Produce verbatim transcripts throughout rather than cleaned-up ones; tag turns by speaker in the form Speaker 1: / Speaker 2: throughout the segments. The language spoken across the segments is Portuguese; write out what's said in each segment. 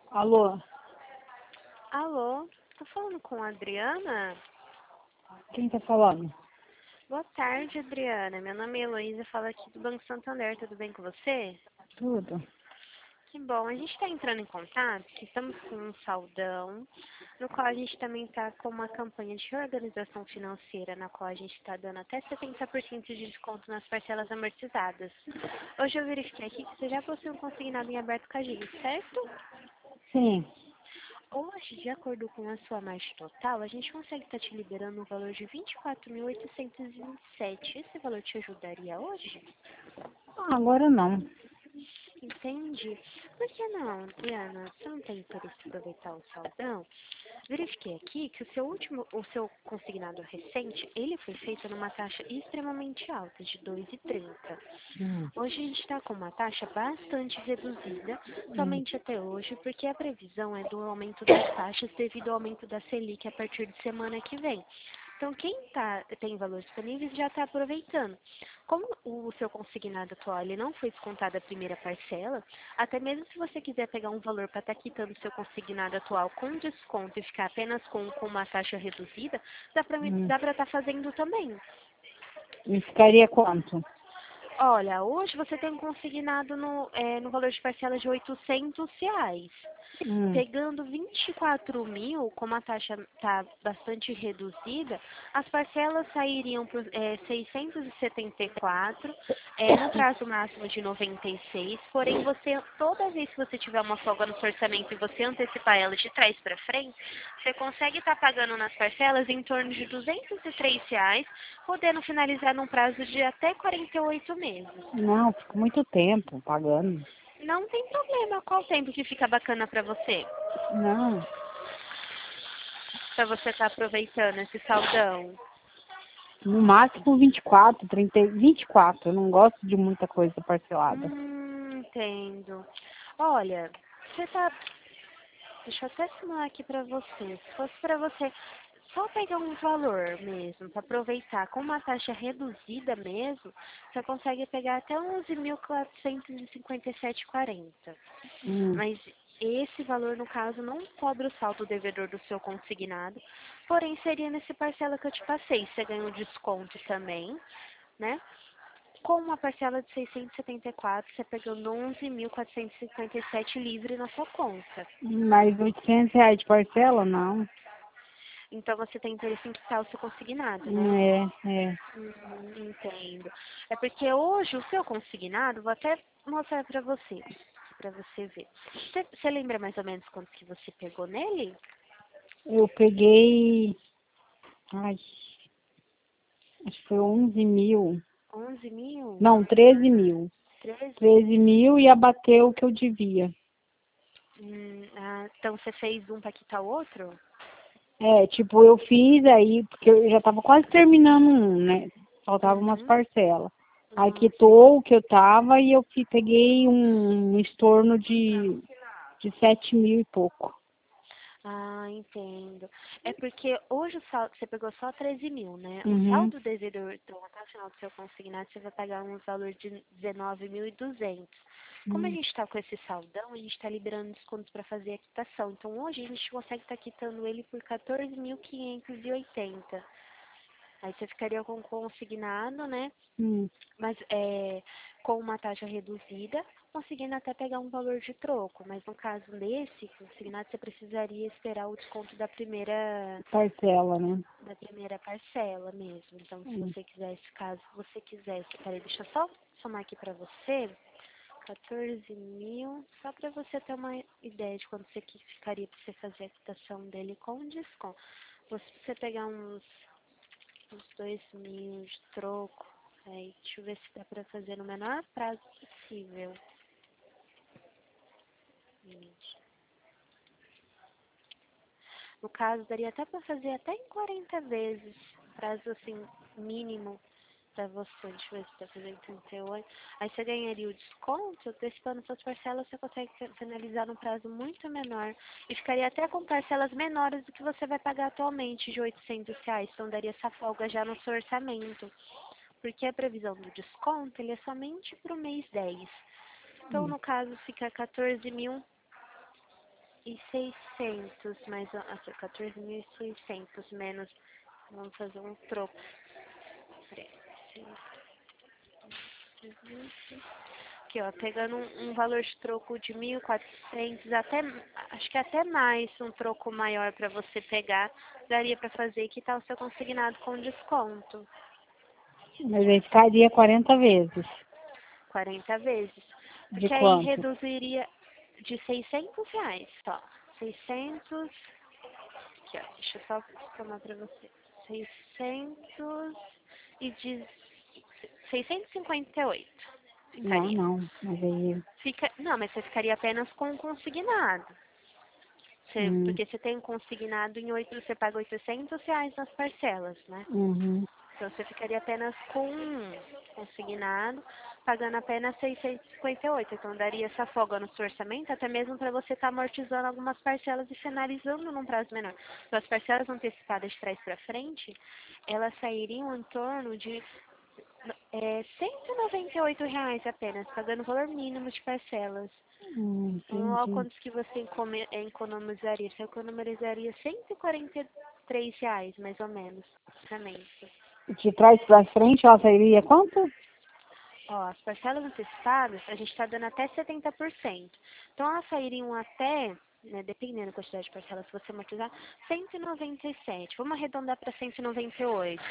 Speaker 1: Alô,
Speaker 2: Alô, tô falando com a Adriana?
Speaker 1: quem tá falando?
Speaker 2: Boa tarde, Adriana. Meu nome é Heloísa, falo aqui do Banco Santander. Tudo bem com você?
Speaker 1: Tudo.
Speaker 2: Que bom. A gente está entrando em contato, que estamos com um saldão, no qual a gente também está com uma campanha de reorganização financeira, na qual a gente está dando até setenta por cento de desconto nas parcelas amortizadas. Hoje eu verifiquei aqui que você já possui um consignado em aberto com a gente, certo?
Speaker 1: Sim.
Speaker 2: Hoje, de acordo com a sua margem total, a gente consegue estar te liberando um valor de vinte e quatro mil oitocentos e vinte e sete. Esse valor te ajudaria hoje?
Speaker 1: Ah, agora não.
Speaker 2: Entendi. Por que não, Diana? Você não tem interesse em aproveitar o saldão? Verifiquei aqui que o seu último, o seu consignado recente, ele foi feito numa taxa extremamente alta, de dois vírgula trinta.
Speaker 1: Hum,
Speaker 2: Hoje a gente está com uma taxa bastante reduzida,
Speaker 1: hum,
Speaker 2: somente até hoje, porque a previsão é do aumento das taxas devido ao aumento da Selic a partir de semana que vem. Então, quem tá, tem valores disponíveis já está aproveitando. Como o seu consignado atual ele não foi descontado a primeira parcela, até mesmo se você quiser pegar um valor para estar quitando o seu consignado atual com desconto e ficar apenas com, com uma taxa reduzida, dá para
Speaker 1: hum.
Speaker 2: dá para estar fazendo também.
Speaker 1: E ficaria quanto?
Speaker 2: Olha, hoje você tem um consignado no, é, no valor de parcela de oitocentos reais.
Speaker 1: Hum,
Speaker 2: Pegando vinte e quatro mil, como a taxa está bastante reduzida, as parcelas sairiam por é, seiscentos e setenta e quatro, é, no prazo máximo de noventa e seis, porém você, toda vez que você tiver uma folga no seu orçamento e você antecipar ela de trás para frente, você consegue estar pagando nas parcelas em torno de duzentos e três reais, podendo finalizar num prazo de até quarenta e oito meses.
Speaker 1: não, fica muito tempo pagando.
Speaker 2: Não tem problema, qual tempo que fica bacana para você?
Speaker 1: Não,
Speaker 2: Para você estar aproveitando esse saldão?
Speaker 1: no máximo vinte e quatro, trinta, vinte e quatro. Eu não gosto de muita coisa parcelada.
Speaker 2: Hum, entendo. Olha, você tá. Deixa eu até assinar aqui pra você. Se fosse pra você só pegar um valor mesmo, pra aproveitar com uma taxa reduzida mesmo, você consegue pegar até onze mil quatrocentos e cinquenta e sete e quarenta.
Speaker 1: Hum,
Speaker 2: Mas esse valor, no caso, não cobre o saldo devedor do seu consignado, porém seria nesse parcela que eu te passei. Você ganha um desconto também, né? Com uma parcela de seiscentos e setenta e quatro, você pegando onze mil quatrocentos e cinquenta e sete livre na sua conta.
Speaker 1: mais oitocentos reais de parcela? Não.
Speaker 2: Então você tem interesse em quitar o seu consignado, né?
Speaker 1: É, é.
Speaker 2: Hum, entendo. É porque hoje o seu consignado, vou até mostrar pra você, pra você ver. Você, você lembra mais ou menos quanto que você pegou nele?
Speaker 1: Eu peguei, ai, acho que foi onze mil.
Speaker 2: onze mil?
Speaker 1: Não, treze mil.
Speaker 2: treze?
Speaker 1: Treze mil e abateu o que eu devia.
Speaker 2: Hum, ah, então você fez um pra quitar o outro?
Speaker 1: É, tipo, eu fiz aí, porque eu já tava quase terminando um, né? Faltava umas
Speaker 2: Uhum.
Speaker 1: parcelas. Aí
Speaker 2: Ah, sim.
Speaker 1: quitou o que eu tava e eu fi- peguei um, um estorno de, de sete mil e pouco.
Speaker 2: Ah, entendo. É porque hoje o saldo, você pegou só treze mil, né? O
Speaker 1: Uhum,
Speaker 2: saldo devedor, então, até o final do seu consignado, você vai pagar um valor de dezenove mil e duzentos. Como a
Speaker 1: hum,
Speaker 2: gente está com esse saldão, a gente está liberando desconto para fazer a quitação. Então, hoje a gente consegue estar quitando ele por quatorze mil quinhentos e oitenta. Aí você ficaria com consignado, né?
Speaker 1: hum,
Speaker 2: Mas é, com uma taxa reduzida, conseguindo até pegar um valor de troco. Mas no caso desse consignado, você precisaria esperar o desconto da primeira,
Speaker 1: parcela, né?
Speaker 2: da primeira parcela mesmo. Então, se
Speaker 1: Hum,
Speaker 2: você quisesse, caso você quisesse, peraí, deixa eu só somar aqui pra você, quatorze mil, só pra você ter uma ideia de quanto você que ficaria pra você fazer a quitação dele com desconto. Se você pegar uns uns dois mil de troco. Aí, deixa eu ver se dá pra fazer no menor prazo possível. Gente. No caso, daria até pra fazer até em quarenta vezes. Prazo, assim, mínimo pra você. Deixa eu ver se dá pra fazer em trinta e oito. Aí você ganharia o desconto, antecipando suas parcelas, você consegue finalizar num prazo muito menor. E ficaria até com parcelas menores do que você vai pagar atualmente, de oitocentos reais. Então, daria essa folga já no seu orçamento. Porque a previsão do desconto ele é somente para o mês dez. Então,
Speaker 1: hum.
Speaker 2: no caso, fica quatorze mil e seiscentos mais ou- quatorze mil e seiscentos menos, vamos fazer um troco. Peraí, aqui, ó, pegando um, um valor de troco de mil e quatrocentos, até, acho que até mais, um troco maior para você pegar, daria para fazer e quitar o seu consignado com desconto,
Speaker 1: Mas aí ficaria quarenta vezes.
Speaker 2: quarenta vezes.
Speaker 1: De
Speaker 2: Porque aí
Speaker 1: quanto?
Speaker 2: reduziria de seiscentos reais, só. seiscentos, aqui, ó, deixa eu só somar para você. seiscentos e de, seiscentos e cinquenta e oito
Speaker 1: Não,
Speaker 2: ficaria.
Speaker 1: não. Mas aí.
Speaker 2: Fica, não, mas você ficaria apenas com o consignado. Você,
Speaker 1: Hum,
Speaker 2: porque você tem um consignado em oito, você paga oitocentos reais nas parcelas, né?
Speaker 1: uhum,
Speaker 2: Então você ficaria apenas com um consignado, pagando apenas seiscentos e cinquenta e oito. Então daria essa folga no seu orçamento, até mesmo para você estar amortizando algumas parcelas e finalizando num prazo menor. Então as parcelas antecipadas de trás para frente, elas sairiam em torno de é, cento e noventa e oito reais apenas, pagando o valor mínimo de parcelas.
Speaker 1: hum,
Speaker 2: Então, olha
Speaker 1: entendi.
Speaker 2: quantos que você encome- economizaria. Você economizaria cento e quarenta e três reais, mais ou menos, orçamento.
Speaker 1: De trás para frente, ela sairia quanto?
Speaker 2: Ó, as parcelas antecipadas, a gente está dando até setenta por cento. Então, elas sairiam até, né, dependendo da quantidade de parcelas que você amortizar, cento e noventa e sete. Vamos arredondar para cento e noventa e oito.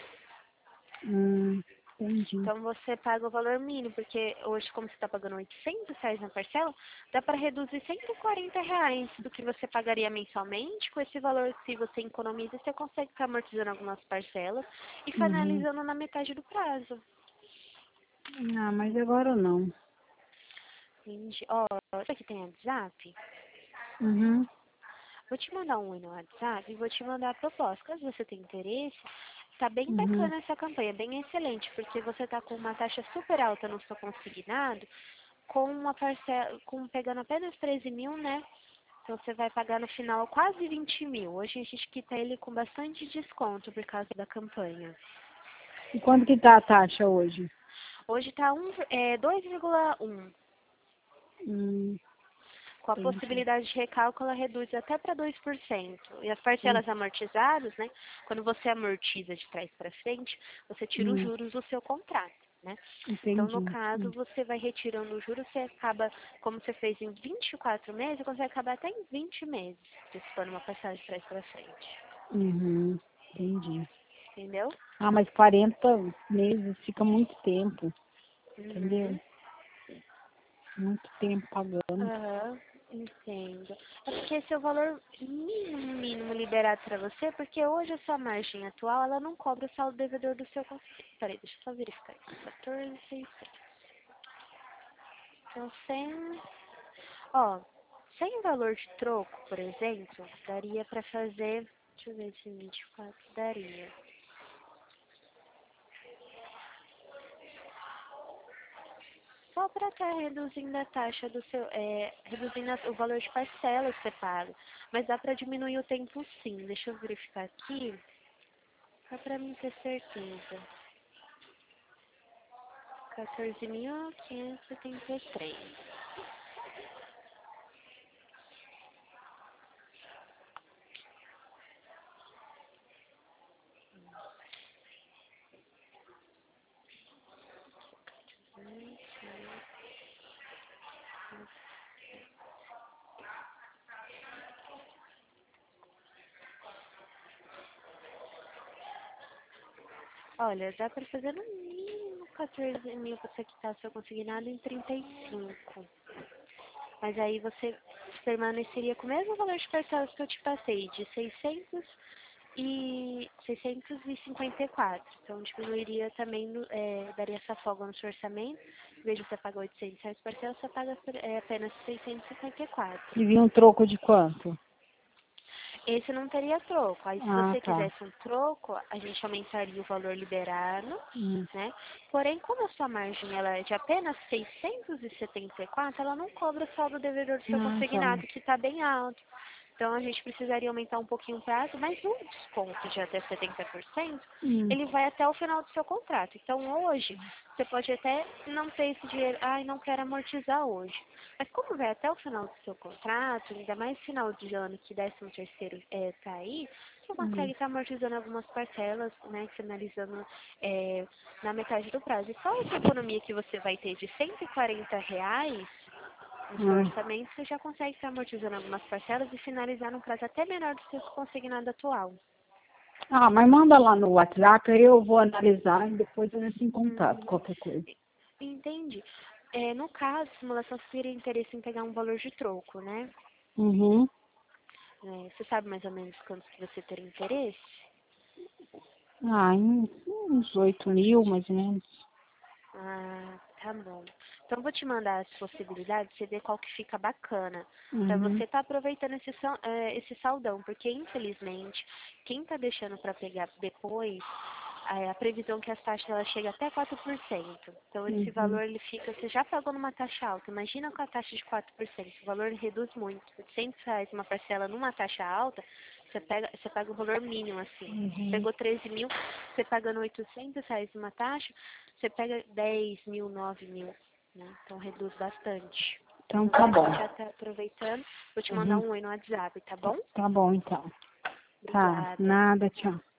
Speaker 1: Hum, entendi.
Speaker 2: Então você paga o valor mínimo, porque hoje, como você está pagando oitocentos reais na parcela, dá para reduzir cento e quarenta reais do que você pagaria mensalmente. Com esse valor que você economiza, você consegue ficar amortizando algumas parcelas e
Speaker 1: Uhum.
Speaker 2: finalizando na metade do prazo.
Speaker 1: Ah, mas agora não.
Speaker 2: Entendi. Ó, isso aqui tem WhatsApp?
Speaker 1: Uhum,
Speaker 2: Vou te mandar um oi no WhatsApp e vou te mandar a proposta. Caso você tenha interesse, tá bem
Speaker 1: uhum,
Speaker 2: bacana essa campanha, bem excelente, porque você tá com uma taxa super alta no seu consignado, com uma parcela, com pegando apenas treze mil, né? Então você vai pagar no final quase vinte mil. Hoje a gente quita ele com bastante desconto por causa da campanha.
Speaker 1: E quanto que tá a taxa hoje?
Speaker 2: Hoje tá um, é, dois vírgula um.
Speaker 1: Hum,
Speaker 2: Com a
Speaker 1: entendi.
Speaker 2: possibilidade de recálculo, ela reduz até para dois por cento. E as
Speaker 1: Hum,
Speaker 2: parcelas amortizadas, né? Quando você amortiza de trás para frente, você tira os
Speaker 1: hum,
Speaker 2: juros do seu contrato, né? Então, no
Speaker 1: entendi.
Speaker 2: caso,
Speaker 1: Hum,
Speaker 2: você vai retirando os juros, você acaba, como você fez em vinte e quatro meses, você consegue acabar até em vinte meses, antecipando uma parcela de trás para frente.
Speaker 1: Uhum, entendi.
Speaker 2: Entendeu?
Speaker 1: Ah, mas quarenta meses fica muito tempo, entendeu?
Speaker 2: Uhum.
Speaker 1: Muito tempo pagando.
Speaker 2: Aham, entendo. É porque esse é o valor mínimo, mínimo liberado para você, porque hoje a sua margem atual, ela não cobra o saldo devedor do seu consignado. Peraí, deixa eu só verificar aqui. quatorze mil e seiscentos. Então, sem... Ó, sem valor de troco, por exemplo, daria para fazer... Deixa eu ver se vinte e quatro daria. Só para estar reduzindo a taxa do seu, é, reduzindo a- o valor de parcela que você paga. Mas dá para diminuir o tempo sim. Deixa eu verificar aqui, só para mim ter certeza. quatorze mil quinhentos e setenta e três. Olha, dá para fazer no mínimo quatorze mil para você quitar seu consignado em trinta e cinco. Mas aí você permaneceria com o mesmo valor de parcelas que eu te passei, de seiscentos e seiscentos e cinquenta e quatro. Então diminuiria também, no- é, daria essa folga no seu orçamento. Em vez de você pagar oitocentos reais por parcela, você paga é, apenas seiscentos e cinquenta e quatro.
Speaker 1: E vinha um troco de quanto?
Speaker 2: Esse não teria troco. Aí se
Speaker 1: Ah,
Speaker 2: você
Speaker 1: tá.
Speaker 2: quisesse um troco, a gente aumentaria o valor liberado,
Speaker 1: Hum.
Speaker 2: né? Porém, como a sua margem ela é de apenas seiscentos e setenta e quatro, ela não cobra o saldo devedor do seu
Speaker 1: Ah, tá.
Speaker 2: consignado, que está bem alto. Então, a gente precisaria aumentar um pouquinho o prazo, mas o desconto de até setenta por cento,
Speaker 1: Hum.
Speaker 2: ele vai até o final do seu contrato. Então, hoje, você pode até não ter esse dinheiro, ai, não quero amortizar hoje. Mas como vai até o final do seu contrato, ainda mais final de ano, que décimo terceiro é, tá aí, você consegue estar amortizando algumas parcelas, né, finalizando é, na metade do prazo. E só essa economia que você vai ter de cento e quarenta reais no seu
Speaker 1: Hum.
Speaker 2: orçamento, você já consegue estar amortizando algumas parcelas e finalizar num prazo até menor do seu consignado atual.
Speaker 1: Ah, mas manda lá no WhatsApp, aí eu vou analisar e depois eu entro em contato,
Speaker 2: Uhum.
Speaker 1: qualquer coisa.
Speaker 2: Entendi. É, no caso, a simulação você teria interesse em pegar um valor de troco, né?
Speaker 1: Uhum.
Speaker 2: É, você sabe mais ou menos quanto que você teria interesse?
Speaker 1: Ah, em- uns oito mil, mais ou menos.
Speaker 2: Ah, tá bom. Então, eu vou te mandar as possibilidades, você vê qual que fica bacana. Pra
Speaker 1: Uhum.
Speaker 2: você tá aproveitando esse, sal- eh, esse saldão, porque infelizmente, quem tá deixando pra pegar depois, a, a previsão é que as taxas ela chega até quatro por cento. Então, esse
Speaker 1: Uhum.
Speaker 2: valor ele fica, você já pagou numa taxa alta, imagina com a taxa de quatro por cento, o valor reduz muito. oitocentos reais uma parcela numa taxa alta, você pega, você paga o valor mínimo, assim.
Speaker 1: Uhum.
Speaker 2: Pegou treze mil, você pagando oitocentos reais uma taxa, você pega dez mil, nove mil, né? Então reduz bastante.
Speaker 1: Então
Speaker 2: Então
Speaker 1: tá
Speaker 2: você
Speaker 1: bom.
Speaker 2: já está aproveitando. Vou te mandar
Speaker 1: Uhum.
Speaker 2: um oi no WhatsApp, tá bom?
Speaker 1: Tá bom, então. Tá,
Speaker 2: Obrigada.
Speaker 1: nada, tchau.